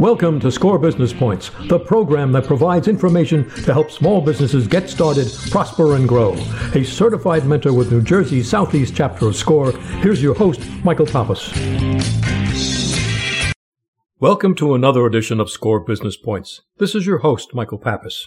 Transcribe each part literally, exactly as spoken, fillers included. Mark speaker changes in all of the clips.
Speaker 1: Welcome to SCORE Business Points, the program that provides information to help small businesses get started, prosper, and grow. A certified mentor with New Jersey's Southeast chapter of SCORE, here's your host, Michael Pappas. Welcome to another edition of SCORE Business Points. This is your host, Michael Pappas.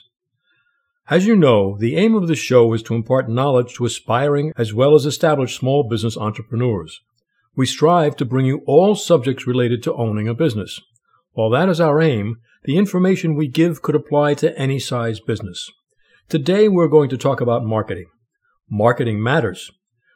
Speaker 1: As you know, the aim of this show is to impart knowledge to aspiring as well as established small business entrepreneurs. We strive to bring you all subjects related to owning a business. While that is our aim, the information we give could apply to any size business. Today we're going to talk about marketing. Marketing matters.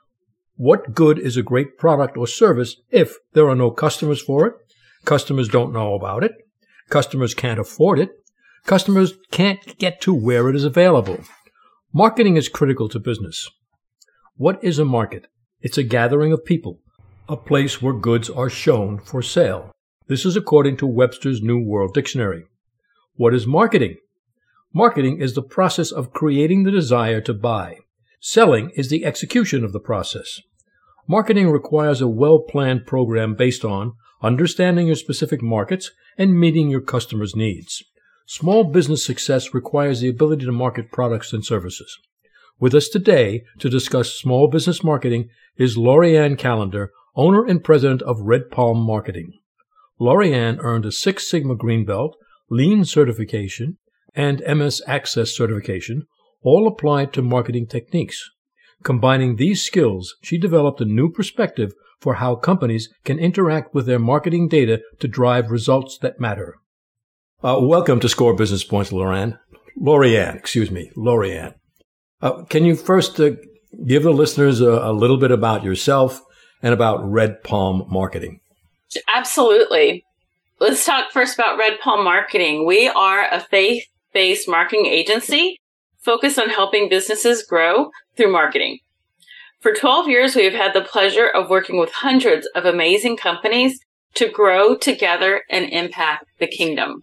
Speaker 1: What good is a great product or service if there are no customers for it? Customers don't know about it. Customers can't afford it. Customers can't get to where it is available. Marketing is critical to business. What is a market? It's a gathering of people, a place where goods are shown for sale. This is according to Webster's New World Dictionary. What is marketing? Marketing is the process of creating the desire to buy. Selling is the execution of the process. Marketing requires a well-planned program based on understanding your specific markets and meeting your customers' needs. Small business success requires the ability to market products and services. With us today to discuss small business marketing is Lorianne Callender, owner and president of Red Palm Marketing. Lorianne earned a Six Sigma Green Belt, Lean certification, and M S Access certification, all applied to marketing techniques. Combining these skills, she developed a new perspective for how companies can interact with their marketing data to drive results that matter. Uh, welcome to SCORE Business Points, Lorianne. Lorianne, excuse me, Lorianne. Uh, can you first uh, give the listeners a, a little bit about yourself and about Red Palm Marketing?
Speaker 2: Absolutely. Let's talk first about Red Palm Marketing. We are a faith-based marketing agency focused on helping businesses grow through marketing. For twelve years, we have had the pleasure of working with hundreds of amazing companies to grow together and impact the kingdom.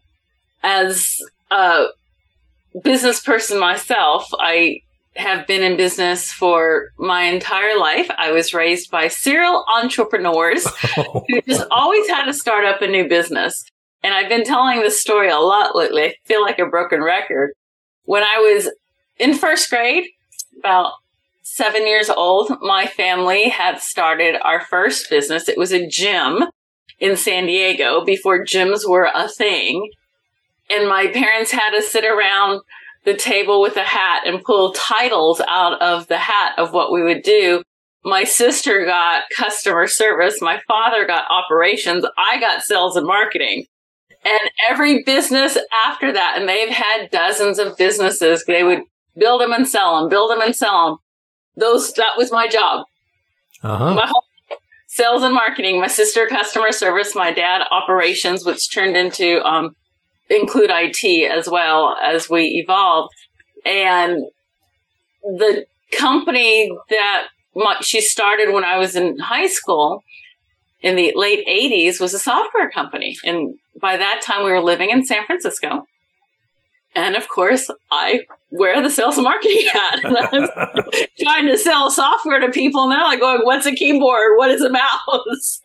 Speaker 2: As a business person myself, I have been in business for my entire life. I was raised by serial entrepreneurs who just always had to start up a new business. And I've been telling this story a lot lately. I feel like a broken record. When I was in first grade, about seven years old, my family had started our first business. It was a gym in San Diego before gyms were a thing. And my parents had to sit around the table with a hat and pull titles out of the hat of what we would do. My sister got customer service. My father got operations. I got sales and marketing. And every business after that, and they've had dozens of businesses, they would build them and sell them, build them and sell them. Those, that was my job.
Speaker 1: Uh-huh.
Speaker 2: My whole sales and marketing, my sister customer service, my dad operations, which turned into, um, include I T as well as we evolved. And the company that my, she started when I was in high school in the late eighties was a software company. And by that time we were living in San Francisco. And of course I wear the sales and marketing hat. And I'm trying to sell software to people and they're like going, what's a keyboard? What is a mouse?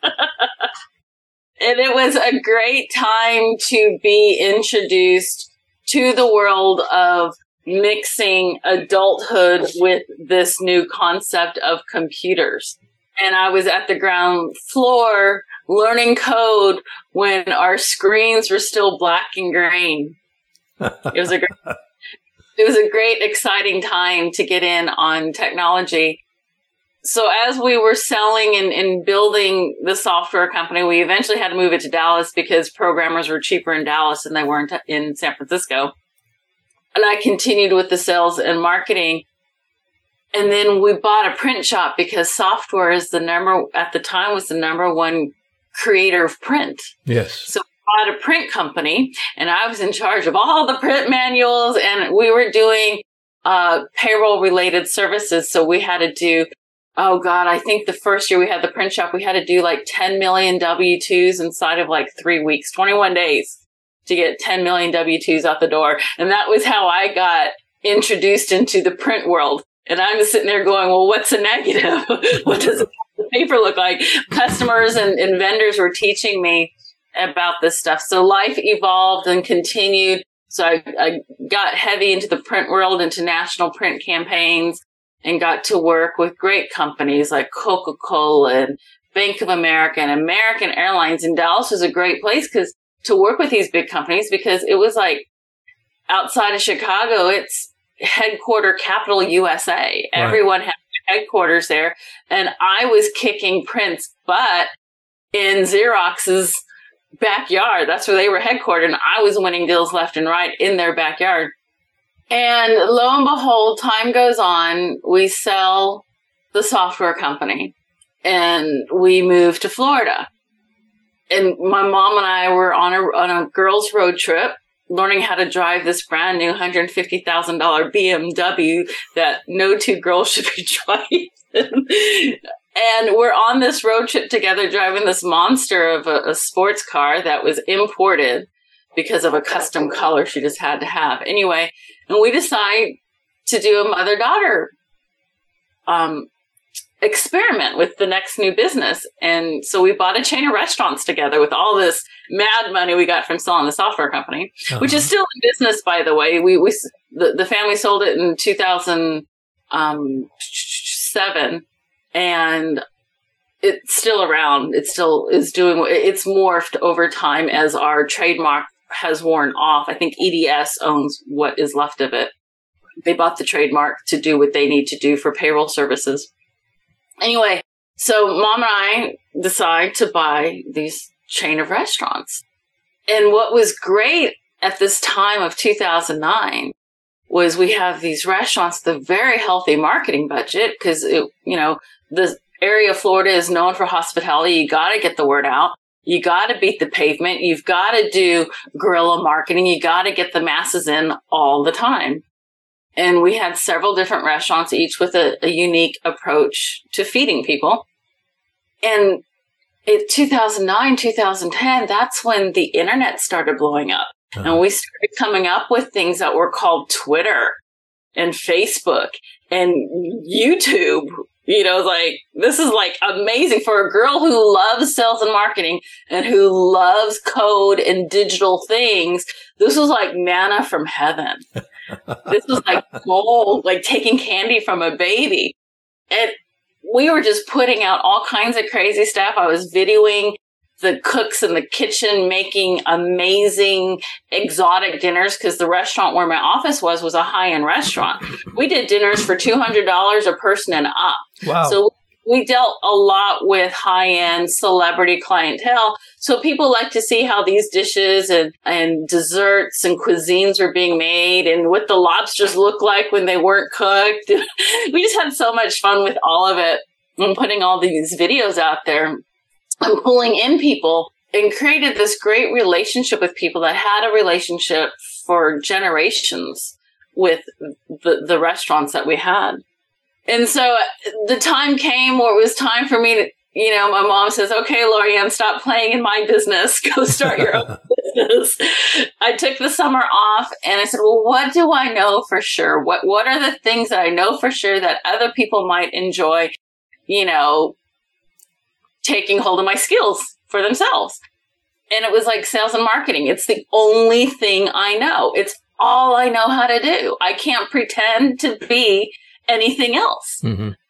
Speaker 2: And it was a great time to be introduced to the world of mixing adulthood with this new concept of computers. And I was at the ground floor learning code when our screens were still black and green. It was a great, it was a great, exciting time to get in on technology. So as we were selling and, and building the software company, we eventually had to move it to Dallas because programmers were cheaper in Dallas than they were in, in San Francisco. And I continued with the sales and marketing. And then we bought a print shop because software is the number, at the time was the number one creator of print.
Speaker 1: Yes.
Speaker 2: So we bought a print company and I was in charge of all the print manuals and we were doing uh, payroll related services. So we had to do Oh God, I think the first year we had the print shop, we had to do like ten million W two's inside of like three weeks, twenty-one days to get ten million W two's out the door. And that was how I got introduced into the print world. And I'm sitting there going, well, what's a negative? What does the paper look like? Customers and, and vendors were teaching me about this stuff. So life evolved and continued. So I, I got heavy into the print world, into national print campaigns, and got to work with great companies like Coca-Cola and Bank of America and American Airlines. And Dallas was a great place because to work with these big companies, because it was like outside of Chicago, it's headquarter capital U S A. Right. Everyone had headquarters there. And I was kicking Print's butt in Xerox's backyard. That's where they were headquartered. And I was winning deals left and right in their backyard. And lo and behold, time goes on. We sell the software company and we move to Florida. And my mom and I were on a, on a girls' road trip, learning how to drive this brand new one hundred fifty thousand dollars B M W that no two girls should be driving. And we're on this road trip together, driving this monster of a, a sports car that was imported because of a custom color she just had to have. Anyway, and we decide to do a mother-daughter um, experiment with the next new business. And so we bought a chain of restaurants together with all this mad money we got from selling the software company, uh-huh. which is still in business, by the way. We, we the, the family sold it in two thousand seven, and it's still around. It still is doing, it's morphed over time as our trademark has worn off. I think E D S owns what is left of it. They bought the trademark to do what they need to do for payroll services. Anyway, so mom and I decide to buy these chain of restaurants. And what was great at this time of two thousand nine was we have these restaurants, the very healthy marketing budget, because, you know, the area of Florida is known for hospitality. You got to get the word out. You got to beat the pavement. You've got to do guerrilla marketing. You got to get the masses in all the time. And we had several different restaurants, each with a, a unique approach to feeding people. And in two thousand nine, two thousand ten, that's when the internet started blowing up. Uh-huh. And we started coming up with things that were called Twitter and Facebook and YouTube. You know, like, this is like amazing for a girl who loves sales and marketing and who loves code and digital things. This was like manna from heaven. This was like gold, like taking candy from a baby. And we were just putting out all kinds of crazy stuff. I was videoing the cooks in the kitchen making amazing exotic dinners, because the restaurant where my office was was a high-end restaurant. We did dinners for two hundred dollars a person and up. Wow. So we dealt a lot with high-end celebrity clientele. So people like to see how these dishes and, and desserts and cuisines were being made and what the lobsters looked like when they weren't cooked. We just had so much fun with all of it and putting all these videos out there. I'm pulling in people and created this great relationship with people that had a relationship for generations with the, the restaurants that we had. And so the time came where it was time for me to, you know, my mom says, okay, Lorianne, stop playing in my business. Go start your own business. I took the summer off and I said, well, what do I know for sure? What, what are the things that I know for sure that other people might enjoy, you know, taking hold of my skills for themselves? And it was like sales and marketing. It's the only thing I know. It's all I know how to do. I can't pretend to be anything else. Mm-hmm. And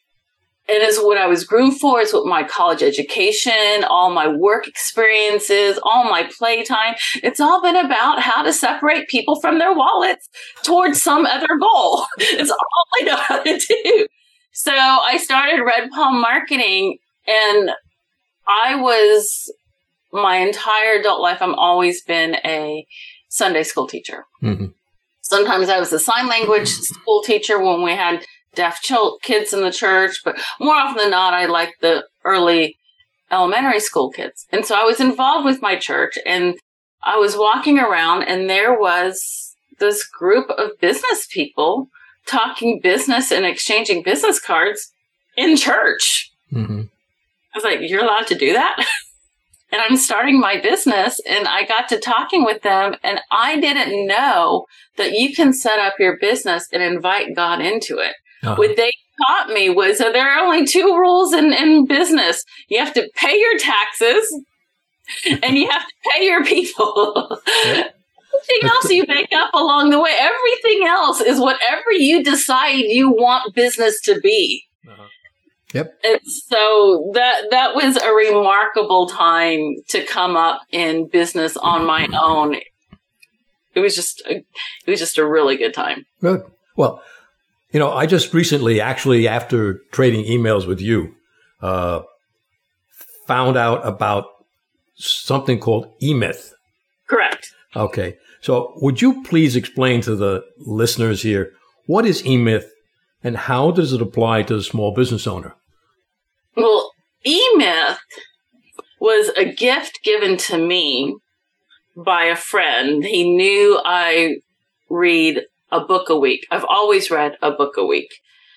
Speaker 2: it's what I was groomed for. It's what my college education, all my work experiences, all my playtime. It's all been about how to separate people from their wallets towards some other goal. It's all I know how to do. So I started Red Palm Marketing. And I was, my entire adult life, I've always been a Sunday school teacher. Mm-hmm. Sometimes I was a sign language school teacher when we had deaf ch- kids in the church, but more often than not, I liked the early elementary school kids. And so I was involved with my church, and I was walking around, and there was this group of business people talking business and exchanging business cards in church. Mm-hmm. I was like, you're allowed to do that? And I'm starting my business, and I got to talking with them, and I didn't know that you can set up your business and invite God into it. Uh-huh. What they taught me was that there are only two rules in, in business. You have to pay your taxes and you have to pay your people.
Speaker 1: Yep.
Speaker 2: Everything else you make up along the way, everything else is whatever you decide you want business to be.
Speaker 1: Uh-huh. Yep.
Speaker 2: And so that that was a remarkable time to come up in business on my own. It was just a, it was just a really good time.
Speaker 1: Good. Well, you know, I just recently, actually, after trading emails with you, uh, found out about something called eMyth.
Speaker 2: Correct.
Speaker 1: Okay. So would you please explain to the listeners here, what is eMyth and how does it apply to the small business owner?
Speaker 2: Well, eMyth was a gift given to me by a friend. He knew I read a book a week. I've always read a book a week.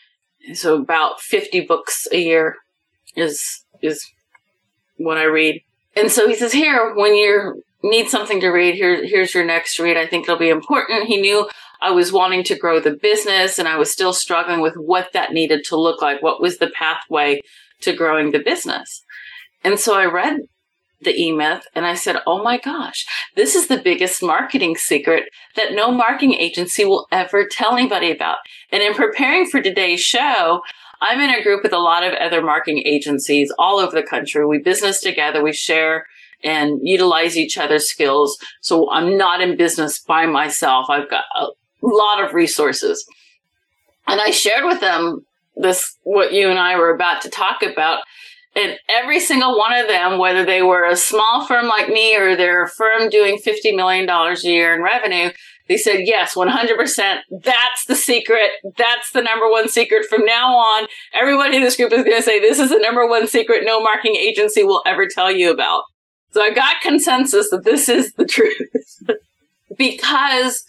Speaker 2: So about fifty books a year is is what I read. And so he says, here, when you need something to read, here, here's your next read. I think it'll be important. He knew I was wanting to grow the business and I was still struggling with what that needed to look like. What was the pathway to growing the business? And so I read the eMyth and I said, oh my gosh, this is the biggest marketing secret that no marketing agency will ever tell anybody about. And in preparing for today's show, I'm in a group with a lot of other marketing agencies all over the country. We business together, we share and utilize each other's skills. So I'm not in business by myself. I've got a lot of resources. And I shared with them this, what you and I were about to talk about. And every single one of them, whether they were a small firm like me or they're a firm doing fifty million dollars a year in revenue, they said, yes, one hundred percent. That's the secret. That's the number one secret. From now on, everybody in this group is going to say, this is the number one secret no marketing agency will ever tell you about. So I got consensus that this is the truth because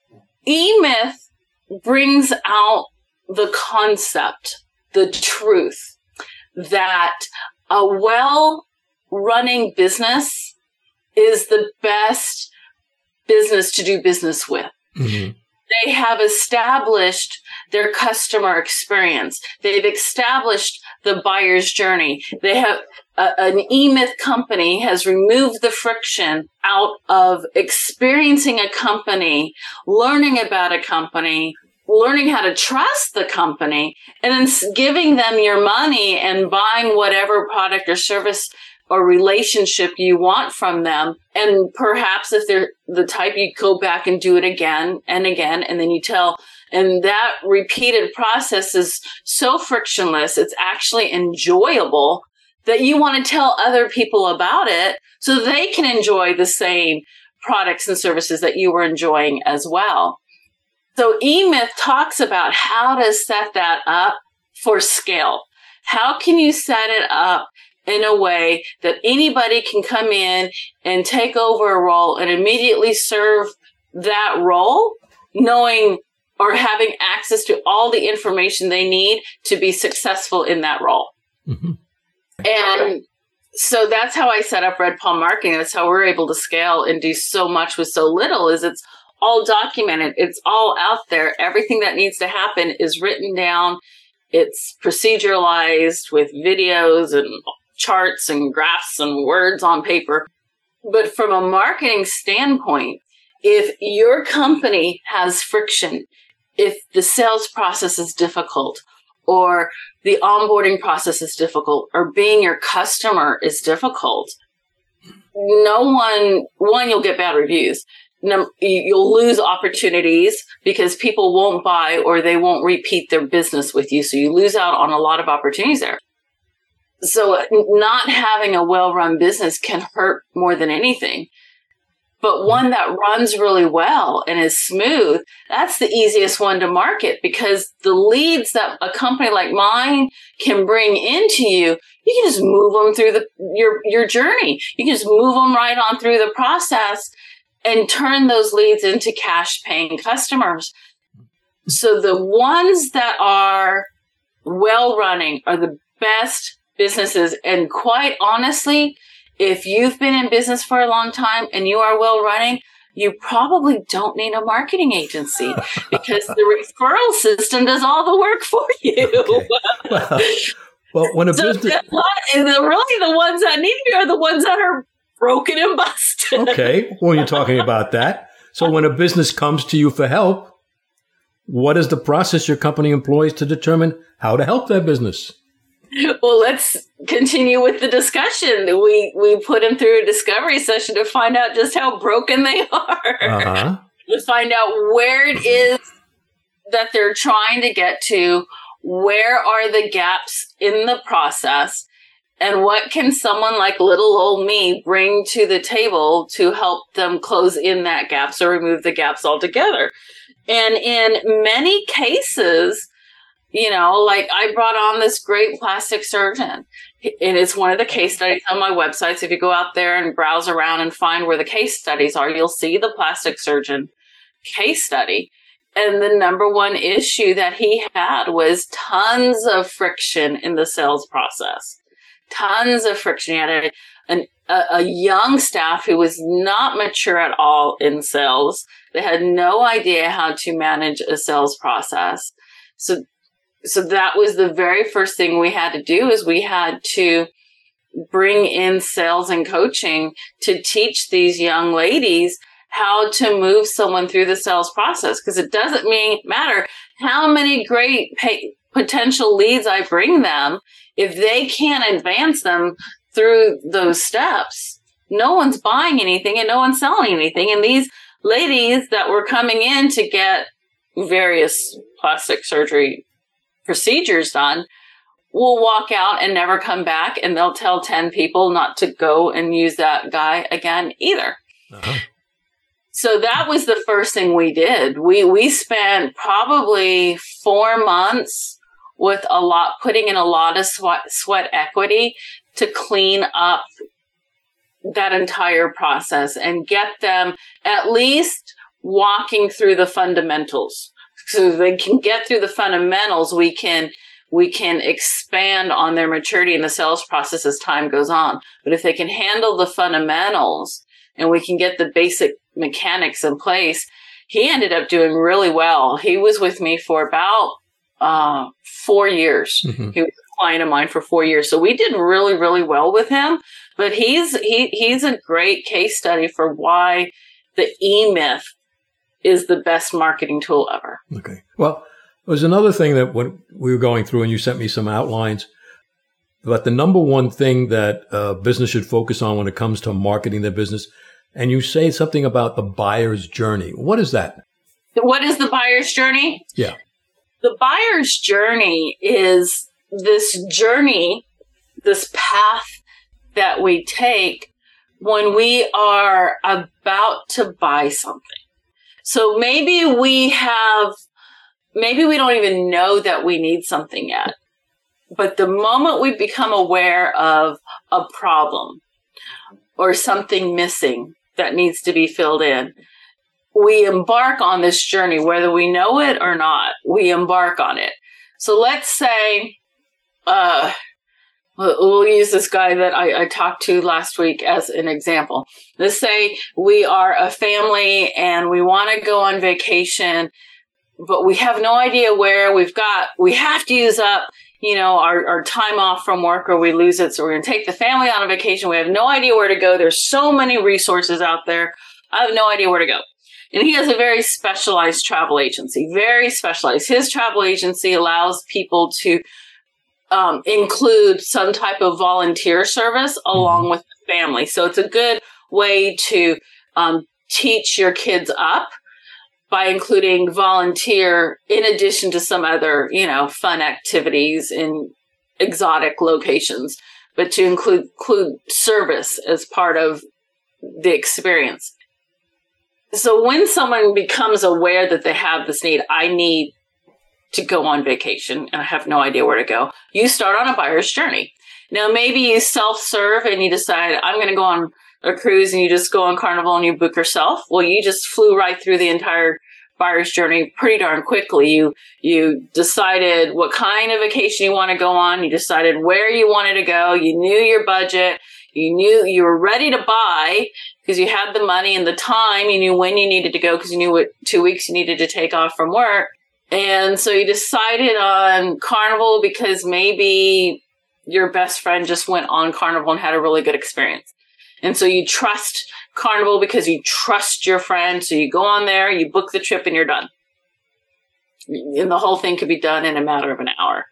Speaker 2: eMyth brings out the concept, the truth that a well-running business is the best business to do business with. Mm-hmm. They have established their customer experience. They've established the buyer's journey. They have uh, an eMyth company has removed the friction out of experiencing a company, learning about a company, learning how to trust the company, and then giving them your money and buying whatever product or service or relationship you want from them. And perhaps if they're the type, you go back and do it again and again, and then you tell. And that repeated process is so frictionless, it's actually enjoyable that you want to tell other people about it so they can enjoy the same products and services that you were enjoying as well. So eMyth talks about how to set that up for scale. How can you set it up in a way that anybody can come in and take over a role and immediately serve that role, knowing or having access to all the information they need to be successful in that role? Mm-hmm. And so that's how I set up Red Palm Marketing. That's how we're able to scale and do so much with so little. Is it's all documented. It's all out there. Everything that needs to happen is written down. It's proceduralized with videos and charts and graphs and words on paper. But from a marketing standpoint, if your company has friction, if the sales process is difficult, or the onboarding process is difficult, or being your customer is difficult, no one, one, you'll get bad reviews. No, you'll lose opportunities because people won't buy or they won't repeat their business with you. So you lose out on a lot of opportunities there. So not having a well-run business can hurt more than anything. But one that runs really well and is smooth, that's the easiest one to market because the leads that a company like mine can bring into you, you can just move them through the your your journey. You can just move them right on through the process and turn those leads into cash-paying customers. So the ones that are well-running are the best businesses. And quite honestly, if you've been in business for a long time and you are well-running, you probably don't need a marketing agency because the referral system does all the work for you.
Speaker 1: Okay. Well, well, when a
Speaker 2: so
Speaker 1: business...
Speaker 2: the, really the ones that need to be are the ones that are broken and busted.
Speaker 1: Okay. Well, you're talking about that. So when a business comes to you for help, what is the process your company employs to determine how to help that business?
Speaker 2: Well, let's continue with the discussion. We we put them through a discovery session to find out just how broken they are.
Speaker 1: Uh-huh.
Speaker 2: To find out where it is that they're trying to get to, where are the gaps in the process, and what can someone like little old me bring to the table to help them close in that gaps or remove the gaps altogether. And in many cases, you know, like I brought on this great plastic surgeon, and it's one of the case studies on my website. So if you go out there and browse around and find where the case studies are, you'll see the plastic surgeon case study. And the number one issue that he had was tons of friction in the sales process. Tons of friction. He had a, an, a, a young staff who was not mature at all in sales. They had no idea how to manage a sales process. So So that was the very first thing we had to do is we had to bring in sales and coaching to teach these young ladies how to move someone through the sales process. Because it doesn't mean matter how many great pay, potential leads I bring them. If they can't advance them through those steps, no one's buying anything and no one's selling anything. And these ladies that were coming in to get various plastic surgery procedures done will walk out and never come back, and they'll tell ten people not to go and use that guy again either. Uh-huh. So that was the first thing we did. We we spent probably four months with a lot, putting in a lot of sweat, sweat equity to clean up that entire process and get them at least walking through the fundamentals. So they can get through the fundamentals, we can we can expand on their maturity in the sales process as time goes on. But if they can handle the fundamentals and we can get the basic mechanics in place, he ended up doing really well. He was with me for about uh, four years. Mm-hmm. He was a client of mine for four years. So we did really, really well with him. But he's he he's a great case study for why the E-Myth is the best marketing tool ever.
Speaker 1: Okay. Well, there's another thing that when we were going through and you sent me some outlines about the number one thing that a business should focus on when it comes to marketing their business. And you say something about the buyer's journey. What is that?
Speaker 2: What is the buyer's journey?
Speaker 1: Yeah.
Speaker 2: The buyer's journey is this journey, this path that we take when we are about to buy something. So maybe we have, maybe we don't even know that we need something yet. But the moment we become aware of a problem or something missing that needs to be filled in, we embark on this journey, whether we know it or not, we embark on it. So let's say, uh, we'll use this guy that I, I talked to last week as an example. Let's say we are a family and we want to go on vacation, but we have no idea where. We've got, we have to use up, you know, our, our time off from work or we lose it. So we're going to take the family on a vacation. We have no idea where to go. There's so many resources out there. I have no idea where to go. And he has a very specialized travel agency, very specialized. His travel agency allows people to Um, include some type of volunteer service along mm-hmm. with the family. So it's a good way to um, teach your kids up by including volunteer in addition to some other, you know, fun activities in exotic locations, but to include, include service as part of the experience. So when someone becomes aware that they have this need, I need to go on vacation and I have no idea where to go, you start on a buyer's journey. Now, maybe you self-serve and you decide, I'm going to go on a cruise, and you just go on Carnival and you book yourself. Well, you just flew right through the entire buyer's journey pretty darn quickly. You, you decided what kind of vacation you want to go on. You decided where you wanted to go. You knew your budget. You knew you were ready to buy because you had the money and the time. You knew when you needed to go because you knew what two weeks you needed to take off from work. And so you decided on Carnival because maybe your best friend just went on Carnival and had a really good experience. And so you trust Carnival because you trust your friend. So you go on there, you book the trip, and you're done. And the whole thing could be done in a matter of an hour.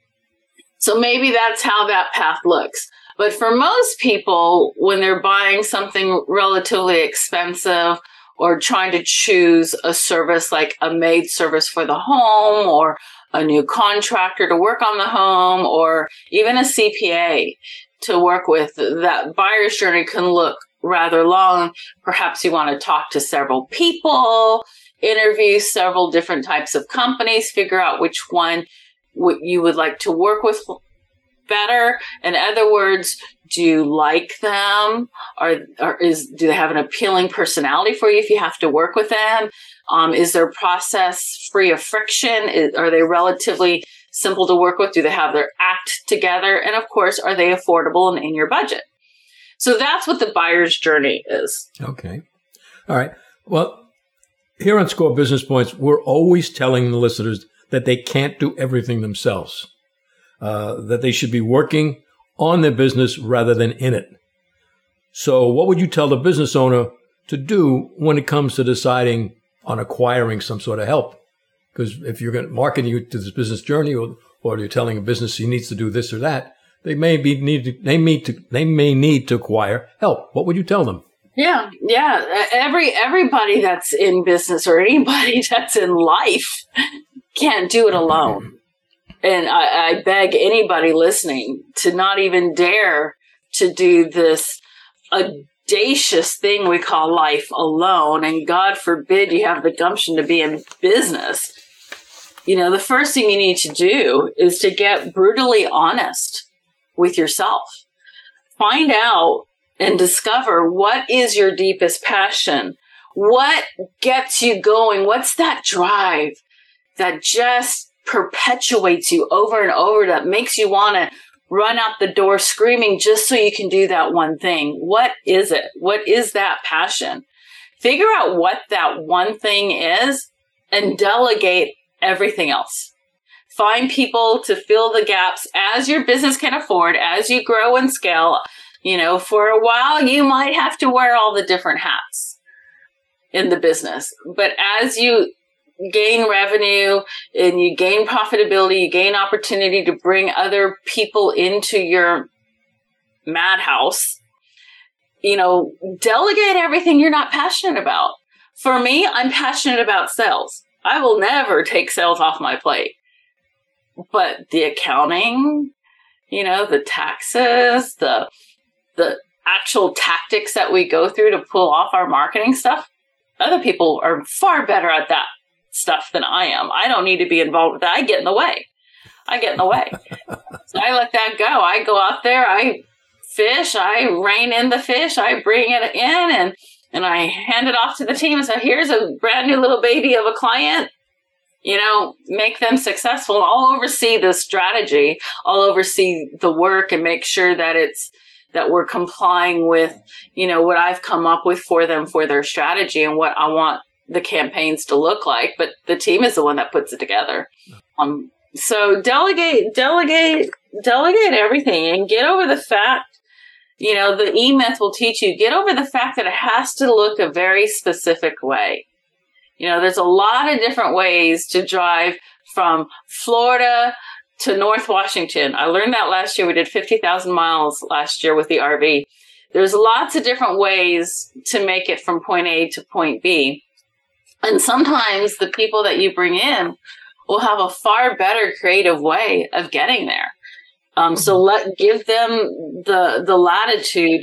Speaker 2: So maybe that's how that path looks. But for most people, when they're buying something relatively expensive or trying to choose a service like a maid service for the home or a new contractor to work on the home or even a C P A to work with, that buyer's journey can look rather long. Perhaps you want to talk to several people, interview several different types of companies, figure out which one you would like to work with better. In other words, do you like them? Or, or is do they have an appealing personality for you if you have to work with them? Um, is their process free of friction? Is, are they relatively simple to work with? Do they have their act together? And of course, are they affordable and in your budget? So that's what the buyer's journey is.
Speaker 1: Okay. All right. Well, here on Score Business Points, we're always telling the listeners that they can't do everything themselves, uh, that they should be working on their business rather than in it. So what would you tell the business owner to do when it comes to deciding on acquiring some sort of help? Because if you're going to market you to this business journey, or, or you're telling a business he needs to do this or that, they may be need to, they need to, they may need to acquire help. What would you tell them?
Speaker 2: Yeah, yeah. Every everybody that's in business or anybody that's in life can't do it alone. And I, I beg anybody listening to not even dare to do this audacious thing we call life alone. And God forbid you have the gumption to be in business. You know, the first thing you need to do is to get brutally honest with yourself. Find out and discover what is your deepest passion. What gets you going? What's that drive that just perpetuates you over and over, that makes you want to run out the door screaming just so you can do that one thing? What is it? What is that passion? Figure out what that one thing is and delegate everything else. Find people to fill the gaps as your business can afford, as you grow and scale. You know, for a while, you might have to wear all the different hats in the business. But as you gain revenue and you gain profitability, you gain opportunity to bring other people into your madhouse, you know, delegate everything you're not passionate about. For me, I'm passionate about sales. I will never take sales off my plate. But the accounting, you know, the taxes, the the actual tactics that we go through to pull off our marketing stuff, other people are far better at that stuff than I am. I don't need to be involved with that. I get in the way. I get in the way. So I let that go. I go out there, I fish, I rein in the fish, I bring it in, and, and I hand it off to the team and say, here's a brand new little baby of a client. You know, make them successful. I'll oversee the strategy. I'll oversee the work and make sure that it's, that we're complying with, you know, what I've come up with for them for their strategy and what I want the campaigns to look like. But the team is the one that puts it together. Um, so delegate, delegate, delegate everything and get over the fact, you know, the E-Myth will teach you, get over the fact that it has to look a very specific way. You know, there's a lot of different ways to drive from Florida to North Washington. I learned that last year. We did fifty thousand miles last year with the R V. There's lots of different ways to make it from point A to point B. And sometimes the people that you bring in will have a far better creative way of getting there. Um, so let, give them the, the latitude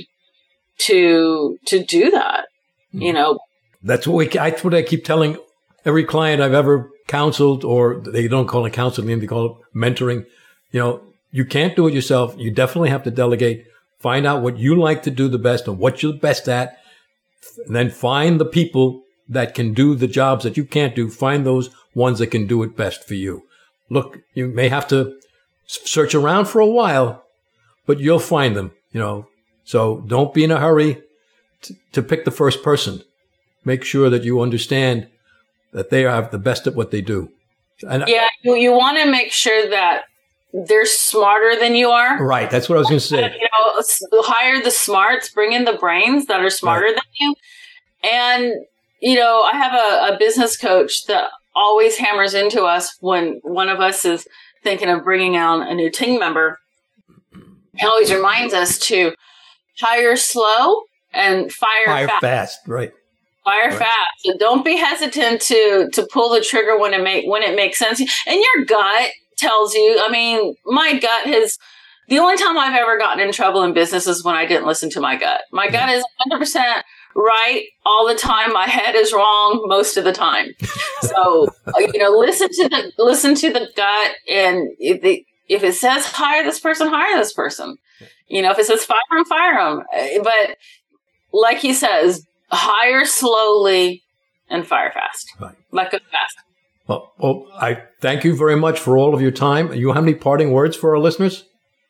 Speaker 2: to, to do that, you know.
Speaker 1: That's what we, that's what I keep telling every client I've ever counseled, or they don't call it counseling, they call it mentoring. You know, you can't do it yourself. You definitely have to delegate. Find out what you like to do the best and what you're best at. And then find the people that can do the jobs that you can't do. Find those ones that can do it best for you. Look, you may have to search around for a while, but you'll find them, you know. So don't be in a hurry to, to pick the first person. Make sure that you understand that they are the best at what they do. And
Speaker 2: yeah, you, you want to make sure that they're smarter than you are.
Speaker 1: Right. That's what I was going to say.
Speaker 2: You know, hire the smarts, bring in the brains that are smarter right. than you. And, you know, I have a, a business coach that always hammers into us when one of us is thinking of bringing on a new team member. He always reminds us to hire slow and fire,
Speaker 1: fire
Speaker 2: fast.
Speaker 1: fast. Right.
Speaker 2: Fire
Speaker 1: right.
Speaker 2: fast. So don't be hesitant to to pull the trigger when it make when it makes sense. And your gut tells you. I mean, my gut has. The only time I've ever gotten in trouble in business is when I didn't listen to my gut. My yeah. gut is one hundred percent right all the time. My head is wrong most of the time. So you know, listen to the listen to the gut, and if it, if it says hire this person, hire this person. You know, if it says fire him, fire him. But like he says, hire slowly and fire fast. Right. Like go fast.
Speaker 1: Well, well, I thank you very much for all of your time. You have any parting words for our listeners?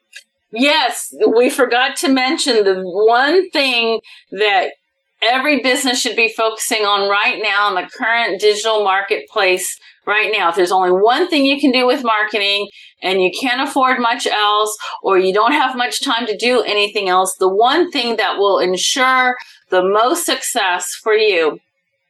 Speaker 2: Yes, we forgot to mention the one thing that every business should be focusing on right now in the current digital marketplace right now. If there's only one thing you can do with marketing and you can't afford much else, or you don't have much time to do anything else, the one thing that will ensure the most success for you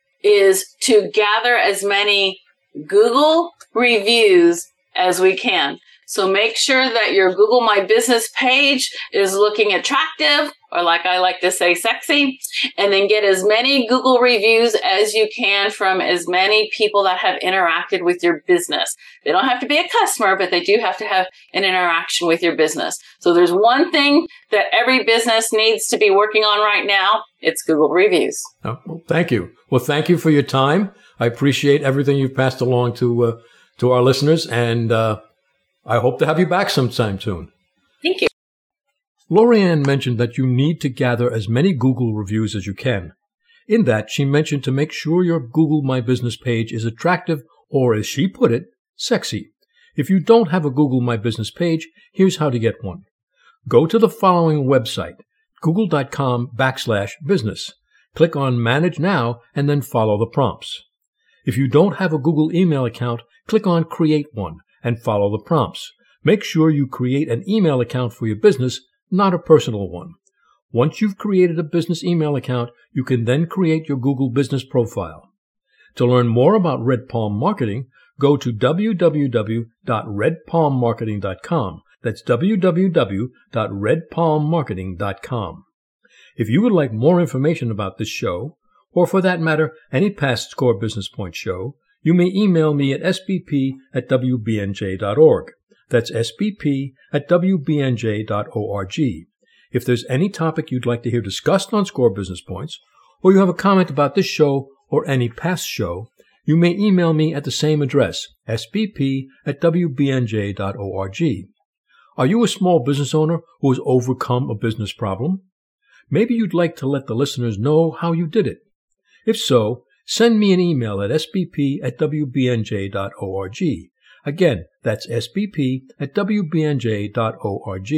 Speaker 2: is to gather as many Google reviews as we can. So make sure that your Google My Business page is looking attractive, or like I like to say, sexy, and then get as many Google reviews as you can from as many people that have interacted with your business. They don't have to be a customer, but they do have to have an interaction with your business. So there's one thing that every business needs to be working on right now. It's Google reviews.
Speaker 1: Oh, well, thank you. Well, thank you for your time. I appreciate everything you've passed along to, uh, to our listeners, and, uh, I hope to have you back sometime soon.
Speaker 2: Thank you.
Speaker 1: Lorianne mentioned that you need to gather as many Google reviews as you can. In that, she mentioned to make sure your Google My Business page is attractive, or as she put it, sexy. If you don't have a Google My Business page, here's how to get one. Go to the following website, google.com backslash business. Click on Manage Now and then follow the prompts. If you don't have a Google email account, click on Create One and follow the prompts. Make sure you create an email account for your business, not a personal one. Once you've created a business email account, you can then create your Google business profile. To learn more about Red Palm Marketing, go to w w w dot red palm marketing dot com. That's w w w dot red palm marketing dot com. If you would like more information about this show, or for that matter, any past Score Business Point show, you may email me at s b p at w b n j dot org. That's s b p at w b n j dot org. If there's any topic you'd like to hear discussed on Score Business Points, or you have a comment about this show or any past show, you may email me at the same address, s b p at w b n j dot org. Are you a small business owner who has overcome a business problem? Maybe you'd like to let the listeners know how you did it. If so, send me an email at s b p at w b n j dot org. Again, that's s b p at w b n j dot org.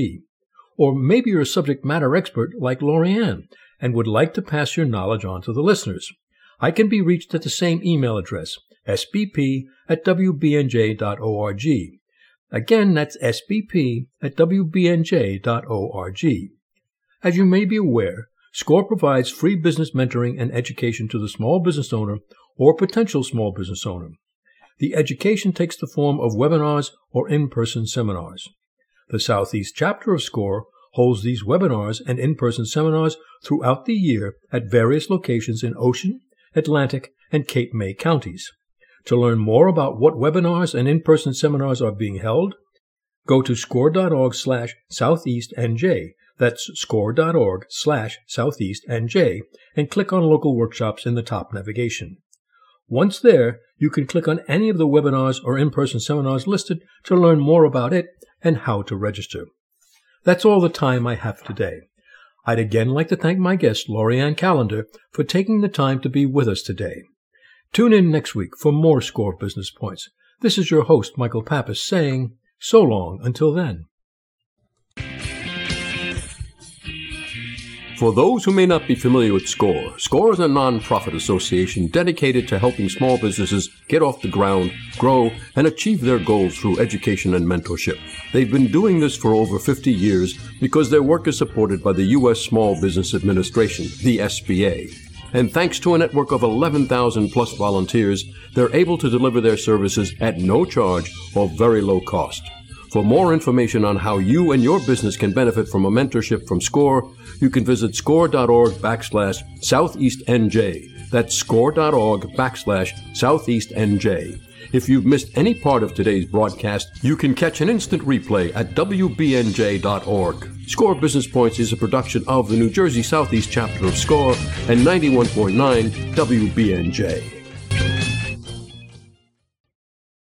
Speaker 1: Or maybe you're a subject matter expert like Lorianne and would like to pass your knowledge on to the listeners. I can be reached at the same email address, s b p at w b n j dot org. Again, that's s b p at w b n j dot org. As you may be aware, SCORE provides free business mentoring and education to the small business owner or potential small business owner. The education takes the form of webinars or in-person seminars. The Southeast chapter of SCORE holds these webinars and in-person seminars throughout the year at various locations in Ocean, Atlantic, and Cape May counties. To learn more about what webinars and in-person seminars are being held, go to score.org slash southeastnj. That's score.org slash southeastnj and click on local workshops in the top navigation. Once there, you can click on any of the webinars or in-person seminars listed to learn more about it and how to register. That's all the time I have today. I'd again like to thank my guest, Lorianne Callender, for taking the time to be with us today. Tune in next week for more SCORE Business Points. This is your host, Michael Pappas, saying so long until then.
Speaker 3: For those who may not be familiar with SCORE, SCORE is a non-profit association dedicated to helping small businesses get off the ground, grow, and achieve their goals through education and mentorship. They've been doing this for over fifty years because their work is supported by the U S Small Business Administration, the S B A. And thanks to a network of eleven thousand plus volunteers, they're able to deliver their services at no charge or very low cost. For more information on how you and your business can benefit from a mentorship from SCORE, you can visit score.org backslash Southeast NJ. That's score.org backslash Southeast NJ. If you've missed any part of today's broadcast, you can catch an instant replay at W B N J dot org. SCORE Business Points is a production of the New Jersey Southeast chapter of SCORE and ninety-one point nine W B N J.